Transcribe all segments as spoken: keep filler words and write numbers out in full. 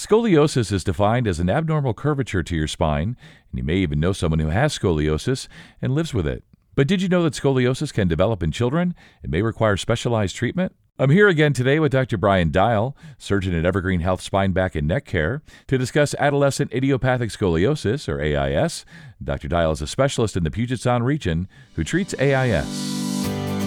Scoliosis is defined as an abnormal curvature to your spine, and you may even know someone who has scoliosis and lives with it. But did you know that scoliosis can develop in children and may require specialized treatment? I'm here again today with Doctor Brian Dial, surgeon at Evergreen Health Spine, Back, and Neck Care, to discuss adolescent idiopathic scoliosis, or A I S. Doctor Dial is a specialist in the Puget Sound region who treats A I S.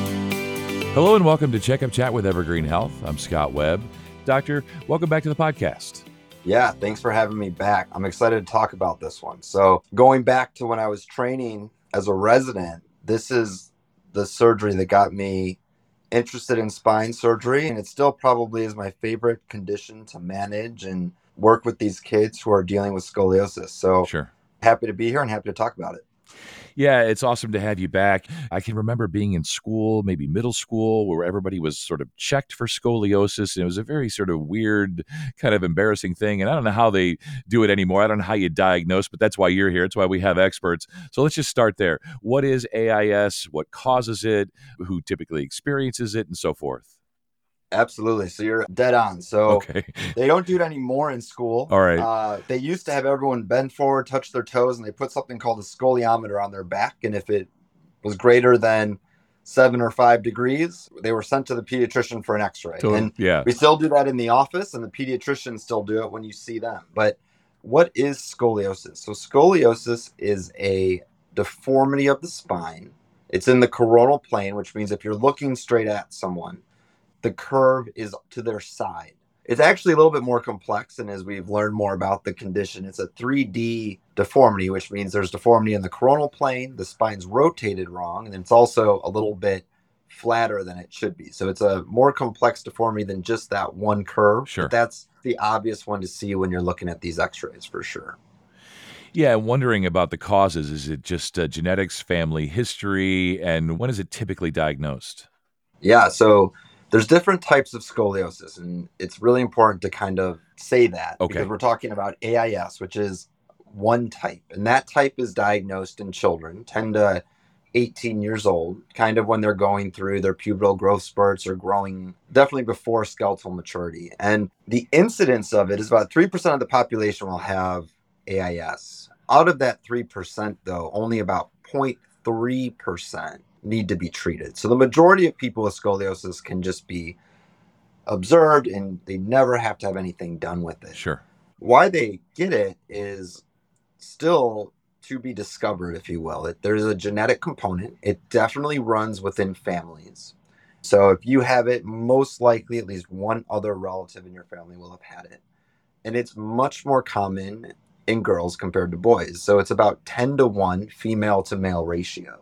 Hello and welcome to Checkup Chat with Evergreen Health. I'm Scott Webb. Doctor, welcome back to the podcast. Yeah, thanks for having me back. I'm excited to talk about this one. So going back to when I was training as a resident, this is the surgery that got me interested in spine surgery. And it still probably is my favorite condition to manage and work with these kids who are dealing with scoliosis. So Sure. Happy to be here and happy to talk about it. Yeah, it's awesome to have you back. I can remember being in school, maybe middle school, where everybody was sort of checked for scoliosis. And it was a very sort of weird, kind of embarrassing thing. And I don't know how they do it anymore. I don't know how you diagnose, but that's why you're here. It's why we have experts. So let's just start there. What is A I S? What causes it? Who typically experiences it? And so forth. Absolutely. So you're dead on. So Okay. They don't do it anymore in school. All right. Uh, they used to have everyone bend forward, touch their toes, and they put something called a scoliometer on their back. And if it was greater than seven or five degrees, they were sent to the pediatrician for an x-ray. So, and yeah. we still do that in the office, and the pediatricians still do it when you see them. But what is scoliosis? So scoliosis is a deformity of the spine. It's in the coronal plane, which means if you're looking straight at someone, the curve is to their side. It's actually a little bit more complex, and as we've learned more about the condition, it's a three D deformity, which means there's deformity in the coronal plane, the spine's rotated wrong, and it's also a little bit flatter than it should be. So it's a more complex deformity than just that one curve. Sure. But that's the obvious one to see when you're looking at these x-rays for sure. Yeah, wondering about the causes. Is it just uh, genetics, family history, and when is it typically diagnosed? Yeah, so there's different types of scoliosis, and it's really important to kind of say that Okay. because we're talking about A I S, which is one type, and that type is diagnosed in children, ten to eighteen years old, kind of when they're going through their pubertal growth spurts or growing, definitely before skeletal maturity. And the incidence of it is about three percent of the population will have A I S. Out of that three percent, though, only about zero point three percent need to be treated. So the majority of people with scoliosis can just be observed and they never have to have anything done with it. Sure. Why they get it is still to be discovered, if you will. It, there's a genetic component. It definitely runs within families. So if you have it, most likely at least one other relative in your family will have had it. And it's much more common in girls compared to boys. So it's about ten to one female to male ratio.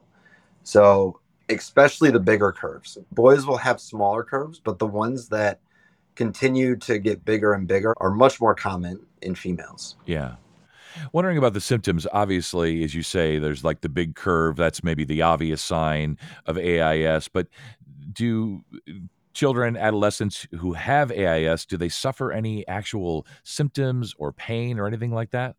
So especially the bigger curves. Boys will have smaller curves, but the ones that continue to get bigger and bigger are much more common in females. Yeah. Wondering about the symptoms. Obviously, as you say, there's like the big curve. That's maybe the obvious sign of A I S. But do children, adolescents who have A I S, do they suffer any actual symptoms or pain or anything like that?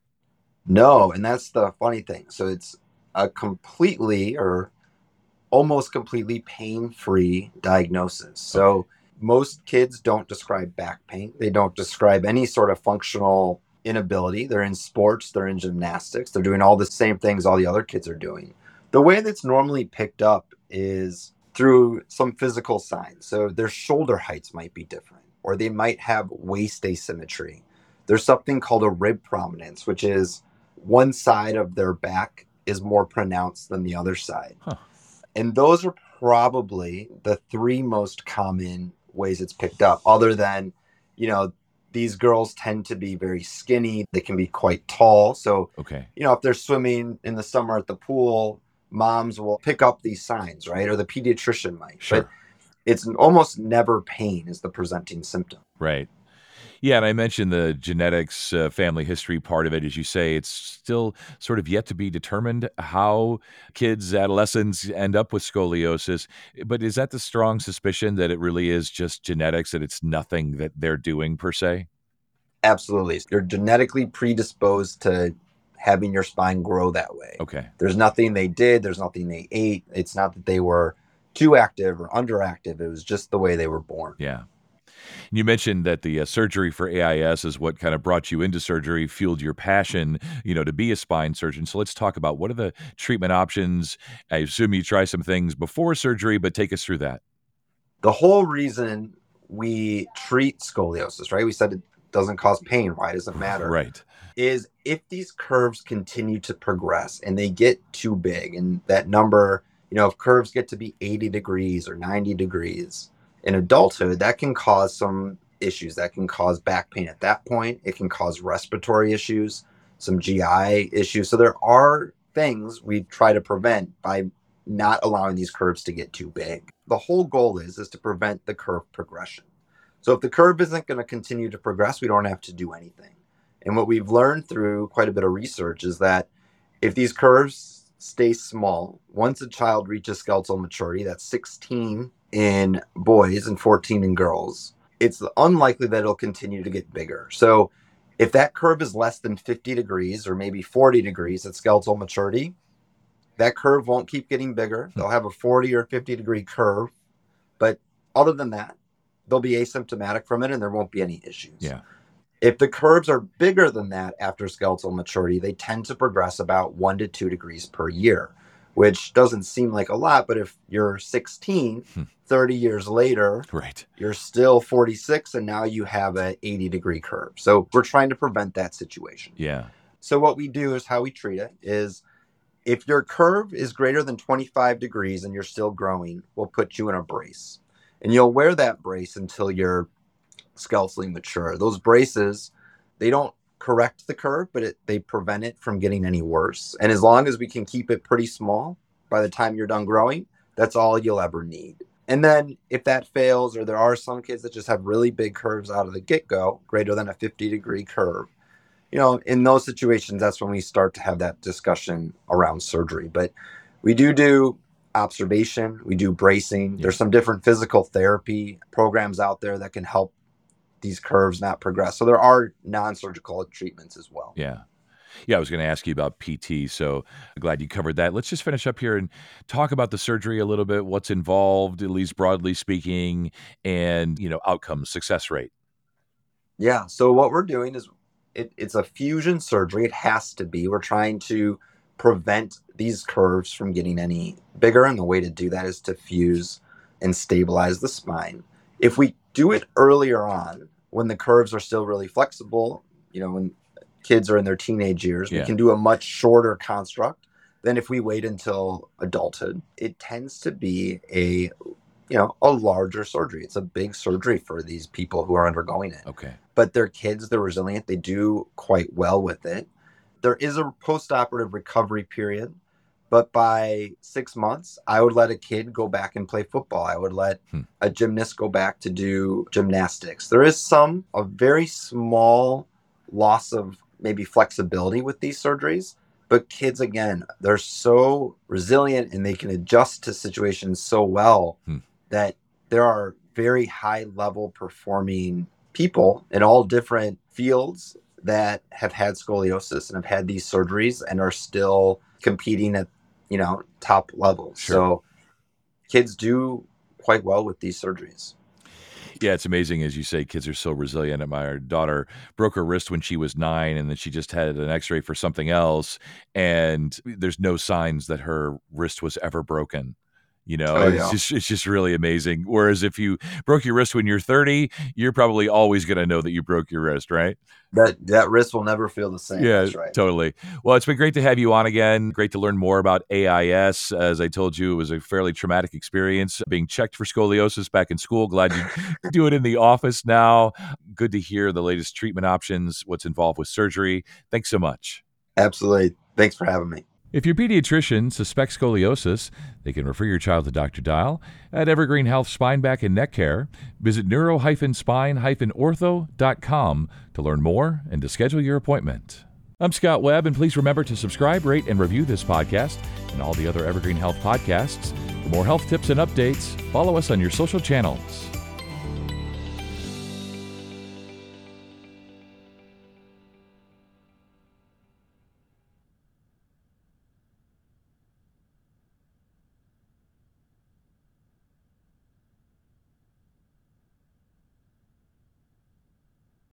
No, and that's the funny thing. So it's a completely or almost completely pain-free diagnosis. So okay. Most kids don't describe back pain. They don't describe any sort of functional inability. They're in sports, they're in gymnastics, they're doing all the same things all the other kids are doing. The way that's normally picked up is through some physical signs. So their shoulder heights might be different, or they might have waist asymmetry. There's something called a rib prominence, which is one side of their back is more pronounced than the other side. Huh. And those are probably the three most common ways it's picked up, other than, you know, these girls tend to be very skinny. They can be quite tall. So, okay. you know, if they're swimming in the summer at the pool, moms will pick up these signs, right? Or the pediatrician might. Sure. But it's almost never pain is the presenting symptom. Right. Yeah, and I mentioned the genetics, uh, family history part of it. As you say, it's still sort of yet to be determined how kids, adolescents end up with scoliosis. But is that the strong suspicion that it really is just genetics, that it's nothing that they're doing per se? Absolutely. You're genetically predisposed to having your spine grow that way. Okay. There's nothing they did. There's nothing they ate. It's not that they were too active or underactive. It was just the way they were born. Yeah. You mentioned that the uh, surgery for A I S is what kind of brought you into surgery, fueled your passion, you know, to be a spine surgeon. So let's talk about what are the treatment options. I assume you try some things before surgery, but take us through that. The whole reason we treat scoliosis, right? We said it doesn't cause pain. Why does it matter? Right. Is if these curves continue to progress and they get too big, and that number, you know, if curves get to be eighty degrees or ninety degrees in adulthood, that can cause some issues. That can cause back pain at that point. It can cause respiratory issues, some G I issues. So there are things we try to prevent by not allowing these curves to get too big. The whole goal is, is to prevent the curve progression. So if the curve isn't going to continue to progress, we don't have to do anything. And what we've learned through quite a bit of research is that if these curves stay small, once a child reaches skeletal maturity, that's sixteen in boys and fourteen in girls, it's unlikely that it'll continue to get bigger. So if that curve is less than fifty degrees or maybe forty degrees at skeletal maturity, that curve won't keep getting bigger. They'll have a forty or fifty degree curve. But other than that, they'll be asymptomatic from it and there won't be any issues. Yeah. If the curves are bigger than that after skeletal maturity, they tend to progress about one to two degrees per year, which doesn't seem like a lot. But if you're sixteen, hmm. thirty years later, right, you're still forty-six and now you have an eighty degree curve. So we're trying to prevent that situation. Yeah. So what we do is how we treat it is if your curve is greater than twenty-five degrees and you're still growing, we'll put you in a brace. And you'll wear that brace until you're skeletally mature. Those braces, they don't correct the curve, but it, they prevent it from getting any worse. And as long as we can keep it pretty small by the time you're done growing, that's all you'll ever need. And then if that fails, or there are some kids that just have really big curves out of the get-go, greater than a fifty degree curve, you know, in those situations, that's when we start to have that discussion around surgery. But we do do observation, we do bracing. Yeah. There's some different physical therapy programs out there that can help these curves not progress. So there are non-surgical treatments as well. Yeah. Yeah, I was going to ask you about P T, so glad you covered that. Let's just finish up here and talk about the surgery a little bit, what's involved, at least broadly speaking, and, you know, outcomes, success rate. Yeah, so what we're doing is it, it's a fusion surgery. It has to be. We're trying to prevent these curves from getting any bigger, and the way to do that is to fuse and stabilize the spine. If we do it earlier on, when the curves are still really flexible, you know, when kids are in their teenage years, yeah. we can do a much shorter construct than if we wait until adulthood. It tends to be a, you know, a larger surgery. It's a big surgery for these people who are undergoing it. Okay. But they're kids, they're resilient, they do quite well with it. There is a post-operative recovery period, but by six months, I would let a kid go back and play football. I would let hmm. a gymnast go back to do gymnastics. There is some, a very small loss of maybe flexibility with these surgeries, but kids, again, they're so resilient and they can adjust to situations so well hmm. that there are very high level performing people in all different fields that have had scoliosis and have had these surgeries and are still competing at, you know, top levels. Sure. So kids do quite well with these surgeries. Yeah, it's amazing. As you say, kids are so resilient. And my daughter broke her wrist when she was nine, and then she just had an x-ray for something else. And there's no signs that her wrist was ever broken. You know, oh, it's yeah. just it's just really amazing. Whereas if you broke your wrist when you're thirty, you're probably always going to know that you broke your wrist, right? That that wrist will never feel the same. Yeah, That's right. Totally. Well, it's been great to have you on again. Great to learn more about A I S. As I told you, it was a fairly traumatic experience being checked for scoliosis back in school. Glad you do it in the office now. Good to hear the latest treatment options, what's involved with surgery. Thanks so much. Absolutely. Thanks for having me. If your pediatrician suspects scoliosis, they can refer your child to Doctor Dial at Evergreen Health Spine, Back, and Neck Care. Visit neuro dash spine dash ortho dot com to learn more and to schedule your appointment. I'm Scott Webb, and please remember to subscribe, rate, and review this podcast and all the other Evergreen Health podcasts. For more health tips and updates, follow us on your social channels.